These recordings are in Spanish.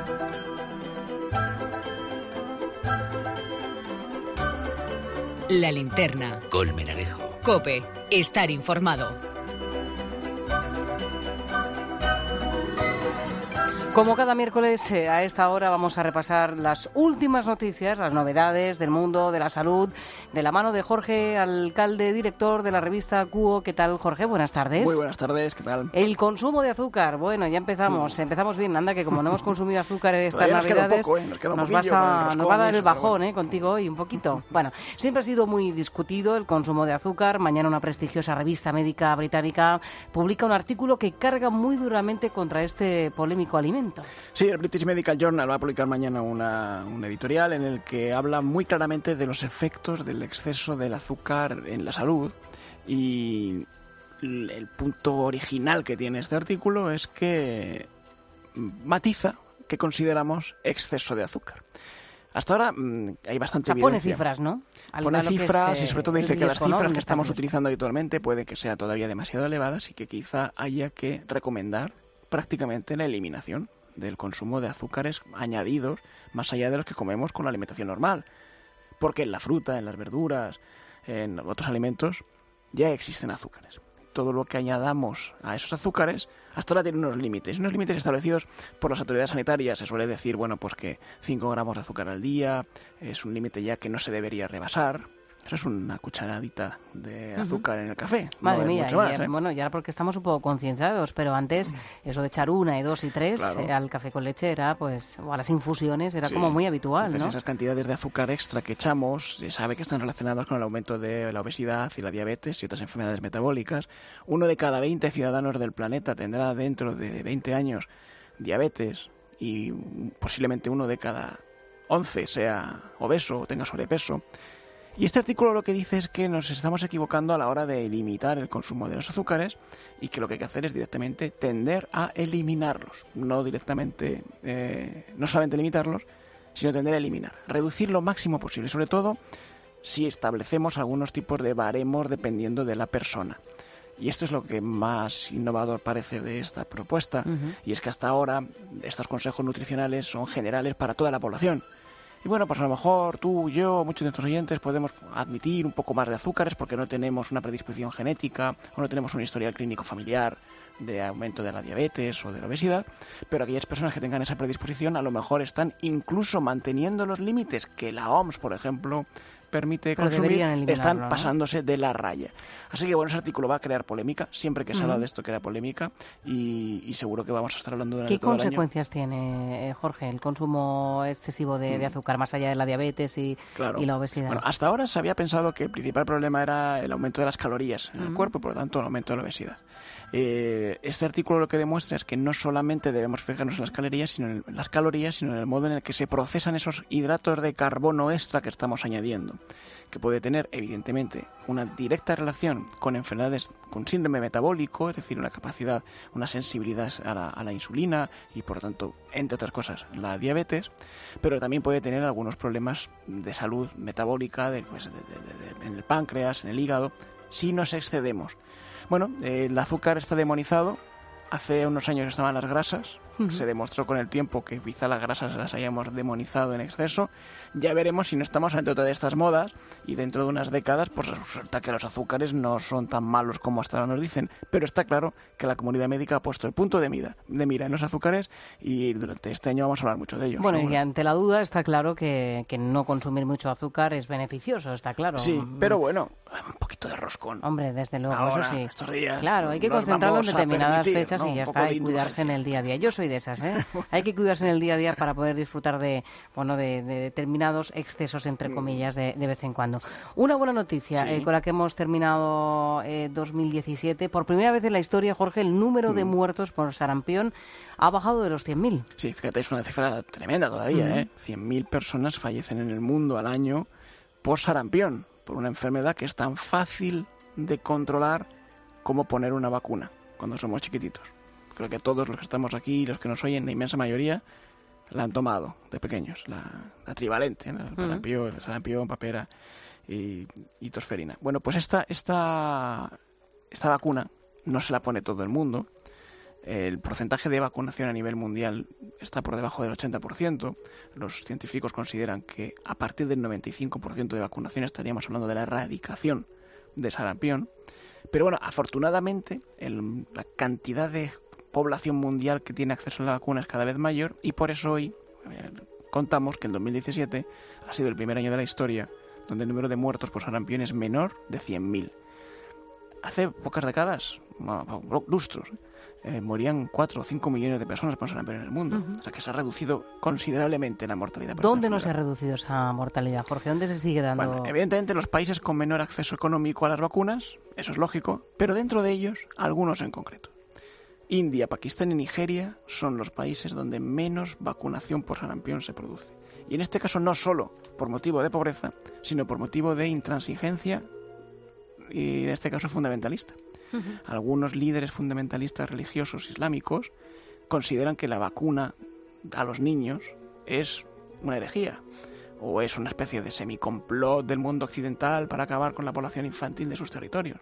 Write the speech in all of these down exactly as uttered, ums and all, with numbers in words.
La linterna. Colmenarejo. COPE. Estar informado. Como cada miércoles, eh, a esta hora vamos a repasar las últimas noticias, las novedades del mundo de la salud, de la mano de Jorge Alcalde, director de la revista Cuo. ¿Qué tal, Jorge? Buenas tardes. Muy buenas tardes, ¿qué tal? El consumo de azúcar. Bueno, ya empezamos. Mm. Empezamos bien. Anda, que como no hemos consumido azúcar estas Todavía nos Navidades, queda un poco, ¿eh? nos, queda un nos, vas a, nos va a dar el bajón bueno. eh, contigo hoy un poquito. Bueno, siempre ha sido muy discutido el consumo de azúcar. Mañana una prestigiosa revista médica británica publica un artículo que carga muy duramente contra este polémico alimento. Sí, el British Medical Journal va a publicar mañana una, un editorial en el que habla muy claramente de los efectos del exceso del azúcar en la salud, y el punto original que tiene este artículo es que matiza que consideramos exceso de azúcar. Hasta ahora mmm, hay bastante o sea, pone evidencia. cifras, ¿no? Pone cifras es, eh, y sobre todo dice que las cifras ¿no? que estamos utilizando habitualmente puede que sean todavía demasiado elevadas y que quizá haya que recomendar prácticamente la eliminación del consumo de azúcares añadidos más allá de los que comemos con la alimentación normal. Porque en la fruta, en las verduras, en otros alimentos ya existen azúcares. Todo lo que añadamos a esos azúcares hasta ahora tiene unos límites, unos límites establecidos por las autoridades sanitarias. Se suele decir, bueno, pues que cinco gramos de azúcar al día es un límite ya que no se debería rebasar. Eso es una cucharadita de azúcar uh-huh. en el café. Madre no mía, mucho más, y, ¿eh? Bueno, ya porque estamos un poco concienciados, pero antes eso de echar una y dos y tres claro. eh, al café con leche era, pues, o a las infusiones era sí. como muy habitual, Entonces, ¿no? esas cantidades de azúcar extra que echamos, se sabe que están relacionadas con el aumento de la obesidad y la diabetes y otras enfermedades metabólicas. Uno de cada veinte ciudadanos del planeta tendrá dentro de veinte años diabetes y posiblemente uno de cada once sea obeso o tenga sobrepeso. Y este artículo lo que dice es que nos estamos equivocando a la hora de limitar el consumo de los azúcares y que lo que hay que hacer es directamente tender a eliminarlos. No directamente, eh, no solamente limitarlos, sino tender a eliminar. Reducir lo máximo posible, sobre todo si establecemos algunos tipos de baremos dependiendo de la persona. Y esto es lo que más innovador parece de esta propuesta. Uh-huh. Y es que hasta ahora estos consejos nutricionales son generales para toda la población. Y bueno, pues a lo mejor tú, yo, muchos de nuestros oyentes podemos admitir un poco más de azúcares porque no tenemos una predisposición genética o no tenemos un historial clínico familiar de aumento de la diabetes o de la obesidad, pero aquellas personas que tengan esa predisposición a lo mejor están incluso manteniendo los límites que la O M S, por ejemplo, permite pero consumir, están ¿no? pasándose de la raya. Así que bueno, ese artículo va a crear polémica, siempre que se uh-huh. habla de esto crea polémica y, y seguro que vamos a estar hablando durante ¿Qué todo el año. ¿Qué consecuencias tiene, Jorge, el consumo excesivo de, de azúcar, más allá de la diabetes y, claro. y la obesidad? Bueno, hasta ahora se había pensado que el principal problema era el aumento de las calorías en uh-huh. el cuerpo y por lo tanto el aumento de la obesidad. Eh, este artículo lo que demuestra es que no solamente debemos fijarnos en las calorías, sino en las calorías, sino en el modo en el que se procesan esos hidratos de carbono extra que estamos añadiendo, que puede tener evidentemente una directa relación con enfermedades con síndrome metabólico, es decir, una capacidad, una sensibilidad a la, a la insulina y por lo tanto, entre otras cosas, la diabetes, pero también puede tener algunos problemas de salud metabólica de, pues, de, de, de, de, en el páncreas, en el hígado, si nos excedemos. Bueno, eh, el azúcar está demonizado. Hace unos años estaban las grasas. Uh-huh. Se demostró con el tiempo que quizá las grasas las hayamos demonizado en exceso. Ya veremos si no estamos ante otra de estas modas y dentro de unas décadas pues resulta que los azúcares no son tan malos como hasta ahora nos dicen. Pero está claro que la comunidad médica ha puesto el punto de mira, de mira en los azúcares y durante este año vamos a hablar mucho de ellos. Bueno, seguro. Y ante la duda está claro que, que no consumir mucho azúcar es beneficioso, está claro. Sí, pero bueno, un poquito de roscón. Hombre, desde luego, ahora, eso sí. Estos días claro, hay que concentrarlo en determinadas permitir, fechas ¿no? y ya un está, y cuidarse en el día a día. Yo soy de esas, ¿eh? Hay que cuidarse en el día a día para poder disfrutar de, bueno, de, de determinados excesos, entre comillas, de, de vez en cuando. Una buena noticia sí. eh, con la que hemos terminado eh, dos mil diecisiete. Por primera vez en la historia, Jorge, el número de muertos por sarampión ha bajado de los cien mil. Sí, fíjate, es una cifra tremenda todavía, uh-huh. ¿eh? cien mil personas fallecen en el mundo al año por sarampión, por una enfermedad que es tan fácil de controlar como poner una vacuna cuando somos chiquititos. Creo que todos los que estamos aquí, los que nos oyen, la inmensa mayoría, la han tomado de pequeños, la, la trivalente, ¿no? el sarampión, el sarampión, papera y, y tosferina. Bueno, pues esta, esta, esta vacuna no se la pone todo el mundo. El porcentaje de vacunación a nivel mundial está por debajo del ochenta por ciento. Los científicos consideran que a partir del noventa y cinco por ciento de vacunación estaríamos hablando de la erradicación de sarampión. Pero bueno, afortunadamente el, la cantidad de población mundial que tiene acceso a la vacuna es cada vez mayor y por eso hoy eh, contamos que en dos mil diecisiete ha sido el primer año de la historia donde el número de muertos por sarampión es menor de cien mil. Hace pocas décadas, lustros, eh, morían cuatro o cinco millones de personas por sarampión en el mundo. Uh-huh. O sea que se ha reducido considerablemente la mortalidad. ¿Dónde no se ha reducido esa mortalidad, Jorge? ¿Dónde se sigue dando? Bueno, evidentemente los países con menor acceso económico a las vacunas, eso es lógico, pero dentro de ellos, algunos en concreto. India, Pakistán y Nigeria son los países donde menos vacunación por sarampión se produce. Y en este caso no solo por motivo de pobreza, sino por motivo de intransigencia y en este caso fundamentalista. Uh-huh. Algunos líderes fundamentalistas religiosos islámicos consideran que la vacuna a los niños es una herejía o es una especie de semicomplot del mundo occidental para acabar con la población infantil de sus territorios.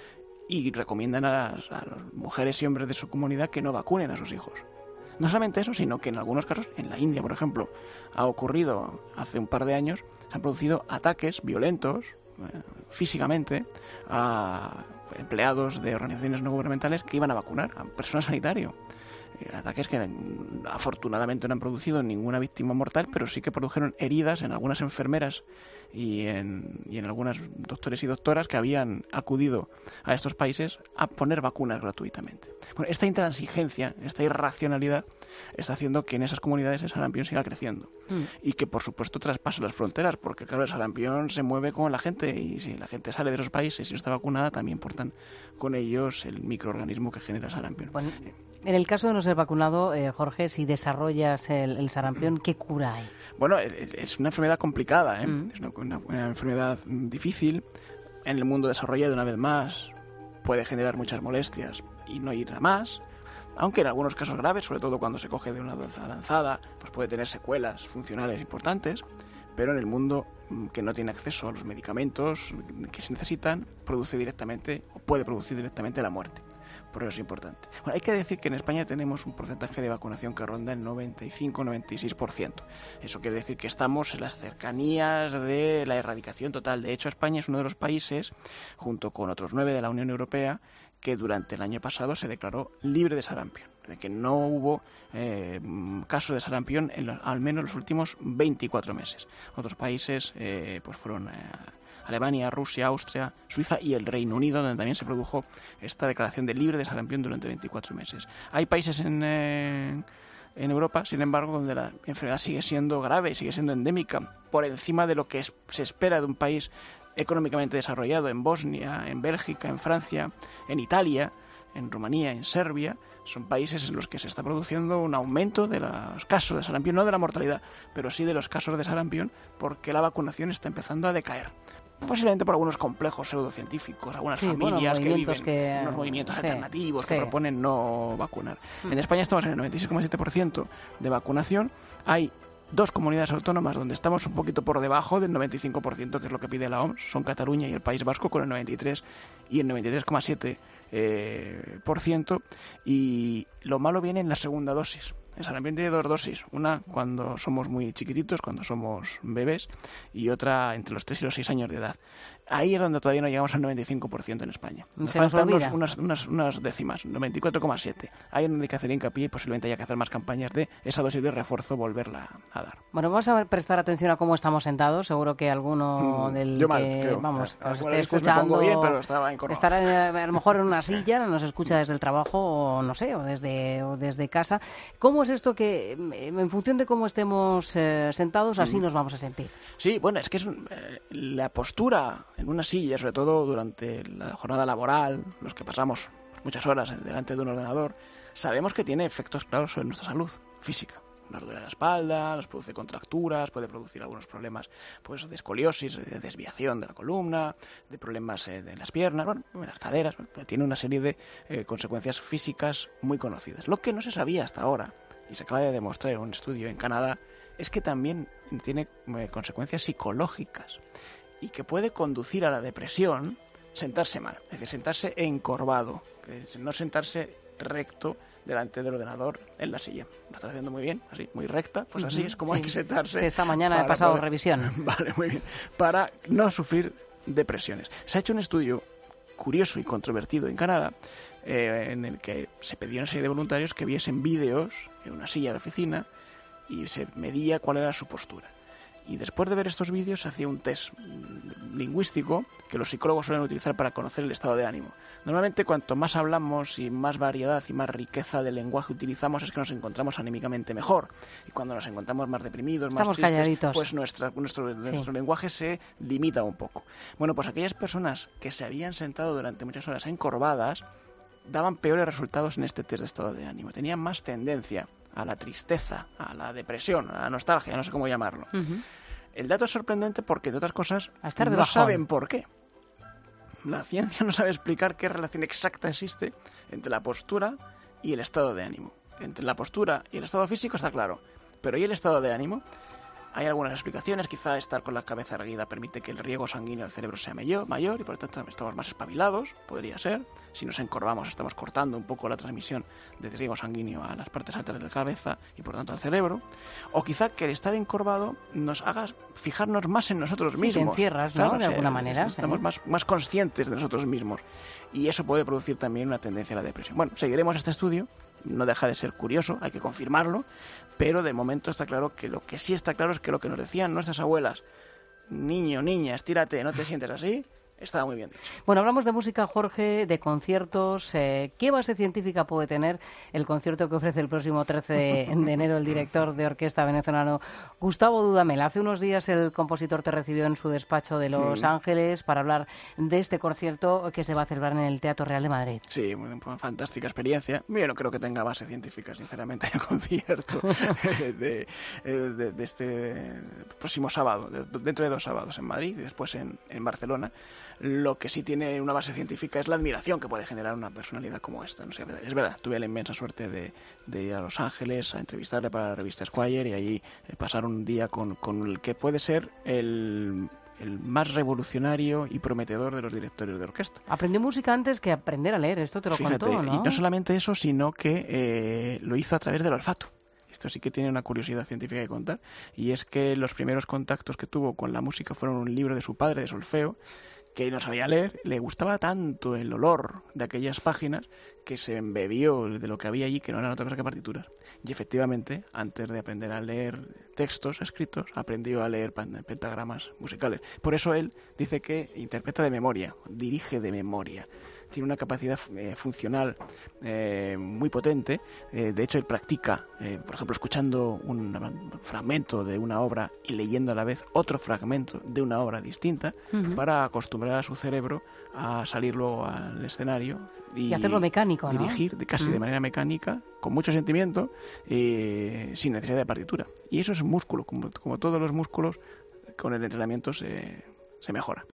Y recomiendan a las, a las mujeres y hombres de su comunidad que no vacunen a sus hijos. No solamente eso, sino que en algunos casos, en la India, por ejemplo, ha ocurrido hace un par de años, se han producido ataques violentos, eh, físicamente, a empleados de organizaciones no gubernamentales que iban a vacunar a personal sanitario. Eh, ataques que afortunadamente no han producido ninguna víctima mortal, pero sí que produjeron heridas en algunas enfermeras y en, y en algunos doctores y doctoras que habían acudido a estos países a poner vacunas gratuitamente. Bueno, esta intransigencia, esta irracionalidad está haciendo que en esas comunidades el sarampión siga creciendo mm. y que por supuesto traspase las fronteras, porque claro, el sarampión se mueve con la gente y si la gente sale de esos países y no está vacunada, también portan con ellos el microorganismo que genera el sarampión. Bueno, en el caso de no ser vacunado, eh, Jorge, si desarrollas el, el sarampión, ¿qué cura hay? Bueno, es una enfermedad complicada, ¿eh? Mm. Es una, una, una enfermedad difícil. En el mundo desarrollado, una vez más, puede generar muchas molestias y no ir a más. Aunque en algunos casos graves, sobre todo cuando se coge de una dosis avanzada, pues puede tener secuelas funcionales importantes. Pero en el mundo que no tiene acceso a los medicamentos que se necesitan, produce directamente o puede producir directamente la muerte. Por eso es importante. Bueno, hay que decir que en España tenemos un porcentaje de vacunación que ronda el noventa y cinco a noventa y seis por ciento. Eso quiere decir que estamos en las cercanías de la erradicación total. De hecho, España es uno de los países, junto con otros nueve de la Unión Europea, que durante el año pasado se declaró libre de sarampión. De que no hubo eh, casos de sarampión en los, al menos los últimos veinticuatro meses. Otros países eh, pues fueron... Eh, Alemania, Rusia, Austria, Suiza y el Reino Unido, donde también se produjo esta declaración de libre de sarampión durante veinticuatro meses. Hay países en, eh, en Europa, sin embargo, donde la enfermedad sigue siendo grave, sigue siendo endémica, por encima de lo que es, se espera de un país económicamente desarrollado, en Bosnia, en Bélgica, en Francia, en Italia, en Rumanía, en Serbia. Son países en los que se está produciendo un aumento de los casos de sarampión, no de la mortalidad, pero sí de los casos de sarampión, porque la vacunación está empezando a decaer. Posiblemente por algunos complejos pseudocientíficos, algunas sí, familias bueno, que viven que... unos movimientos sí, alternativos que sí. proponen no vacunar. Mm. En España estamos en el noventa y seis coma siete por ciento de vacunación. Hay dos comunidades autónomas donde estamos un poquito por debajo del noventa y cinco por ciento, que es lo que pide la O M S, son Cataluña y el País Vasco con el noventa y tres y el noventa y tres coma siete por ciento. Y lo malo viene en la segunda dosis. El sarampión tiene dos dosis, una cuando somos muy chiquititos, cuando somos bebés, y otra entre los tres y los seis años de edad. Ahí es donde todavía no llegamos al noventa y cinco por ciento en España. Nos Se faltan nos unas, unas, unas décimas, noventa y cuatro coma siete. Ahí es donde hay que hacer hincapié y posiblemente haya que hacer más campañas de esa dosis de refuerzo, volverla a dar. Bueno, vamos a prestar atención a cómo estamos sentados. Seguro que alguno mm, del yo mal, que creo. vamos, a, os esté escuchando me pongo bien, pero estaba encorvado. Estará a lo mejor en una silla, nos escucha desde el trabajo o no sé, o desde, o desde casa. ¿Cómo es esto que en función de cómo estemos eh, sentados, así mm. nos vamos a sentir? Sí, bueno, es que es eh, la postura en una silla, sobre todo durante la jornada laboral, los que pasamos muchas horas delante de un ordenador, sabemos que tiene efectos claros sobre nuestra salud física. Nos duele la espalda, nos produce contracturas, puede producir algunos problemas pues, de escoliosis, de desviación de la columna, de problemas eh, de las piernas, bueno, de las caderas. Bueno, tiene una serie de eh, consecuencias físicas muy conocidas. Lo que no se sabía hasta ahora, y se acaba de demostrar en un estudio en Canadá, es que también tiene eh, consecuencias psicológicas y que puede conducir a la depresión sentarse mal, es decir, sentarse encorvado, no sentarse recto delante del ordenador en la silla. Lo estás haciendo muy bien, así, muy recta, pues así uh-huh, es como sí. hay que sentarse. Esta mañana he pasado poder... revisión. Vale, muy bien. Para no sufrir depresiones. Se ha hecho un estudio curioso y controvertido en Canadá, eh, en el que se pedía a una serie de voluntarios que viesen vídeos en una silla de oficina y se medía cuál era su postura. Y después de ver estos vídeos se hacía un test lingüístico que los psicólogos suelen utilizar para conocer el estado de ánimo. Normalmente cuanto más hablamos y más variedad y más riqueza de lenguaje utilizamos es que nos encontramos anímicamente mejor. Y cuando nos encontramos más deprimidos, Estamos más tristes, calladitos. pues nuestra, nuestro, sí. nuestro lenguaje se limita un poco. Bueno, pues aquellas personas que se habían sentado durante muchas horas encorvadas daban peores resultados en este test de estado de ánimo. Tenían más tendencia a la tristeza, a la depresión, a la nostalgia, no sé cómo llamarlo. Uh-huh. El dato es sorprendente porque, de otras cosas, no saben por qué. La ciencia no sabe explicar qué relación exacta existe entre la postura y el estado de ánimo. Entre la postura y el estado físico está claro, pero ¿y el estado de ánimo? Hay algunas explicaciones, quizá estar con la cabeza erguida permite que el riego sanguíneo del cerebro sea mayor, mayor y por lo tanto estamos más espabilados, podría ser. Si nos encorvamos estamos cortando un poco la transmisión de riego sanguíneo a las partes altas de la cabeza y por lo tanto al cerebro. O quizá que el estar encorvado nos haga fijarnos más en nosotros sí, mismos. Te encierras, ¿no? Claro, de alguna manera. Estamos ¿sí? más, más conscientes de nosotros mismos y eso puede producir también una tendencia a la depresión. Bueno, seguiremos este estudio. No deja de ser curioso, hay que confirmarlo, pero de momento está claro que lo que sí está claro es que lo que nos decían nuestras abuelas, niño, niña, estírate, no te sientes así, estaba muy bien dicho. Bueno, hablamos de música, Jorge, de conciertos. Eh, ¿Qué base científica puede tener el concierto que ofrece el próximo trece de enero el director de orquesta venezolano Gustavo Dudamel? Hace unos días el compositor te recibió en su despacho de Los mm. Ángeles para hablar de este concierto que se va a celebrar en el Teatro Real de Madrid. Sí, una fantástica experiencia. Yo no creo que tenga base científica, sinceramente, el concierto de, de, de este próximo sábado, de, dentro de dos sábados en Madrid y después en, en Barcelona. Lo que sí tiene una base científica es la admiración que puede generar una personalidad como esta. No sé, es verdad, tuve la inmensa suerte de, de ir a Los Ángeles a entrevistarle para la revista Esquire y allí pasar un día con, con el que puede ser el, el más revolucionario y prometedor de los directores de orquesta. Aprendió música antes que aprender a leer, esto te lo Fíjate, contó, ¿no? Y no solamente eso, sino que eh, lo hizo a través del olfato. Esto sí que tiene una curiosidad científica que contar, y es que los primeros contactos que tuvo con la música fueron un libro de su padre, de solfeo, que no sabía leer, le gustaba tanto el olor de aquellas páginas que se embebió de lo que había allí, que no eran otra cosa que partituras. Y efectivamente, antes de aprender a leer textos escritos, aprendió a leer pentagramas musicales. Por eso él dice que interpreta de memoria, dirige de memoria. Tiene una capacidad eh, funcional eh, muy potente. Eh, de hecho, él practica, eh, por ejemplo, escuchando un fragmento de una obra y leyendo a la vez otro fragmento de una obra distinta, uh-huh. para acostumbrar a su cerebro a salir luego al escenario y, y hacerlo mecánico, dirigir ¿no? de, casi uh-huh. de manera mecánica, con mucho sentimiento, eh, sin necesidad de partitura. Y eso es músculo, como, como todos los músculos, con el entrenamiento se, se mejora.